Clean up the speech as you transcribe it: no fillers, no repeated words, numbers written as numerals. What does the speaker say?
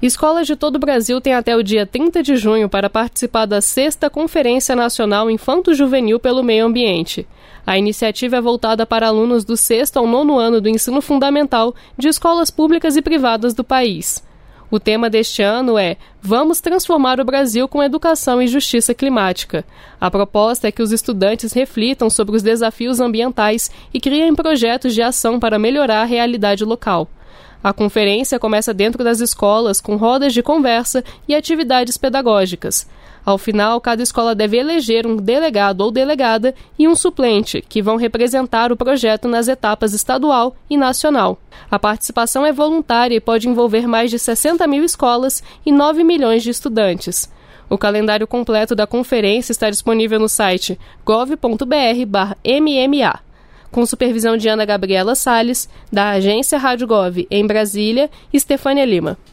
Escolas de todo o Brasil têm até o dia 30 de junho para participar da 6ª Conferência Nacional Infanto-Juvenil pelo Meio Ambiente. A iniciativa é voltada para alunos do 6º ao 9º ano do ensino fundamental de escolas públicas e privadas do país. O tema deste ano é Vamos transformar o Brasil com educação e justiça climática. A proposta é que os estudantes reflitam sobre os desafios ambientais e criem projetos de ação para melhorar a realidade local. A conferência começa dentro das escolas com rodas de conversa e atividades pedagógicas. Ao final, cada escola deve eleger um delegado ou delegada e um suplente, que vão representar o projeto nas etapas estadual e nacional. A participação é voluntária e pode envolver mais de 60 mil escolas e 9 milhões de estudantes. O calendário completo da conferência está disponível no site gov.br/MMA. Com supervisão de Ana Gabriela Salles, da Agência Rádio Gov em Brasília, Estefânia Lima.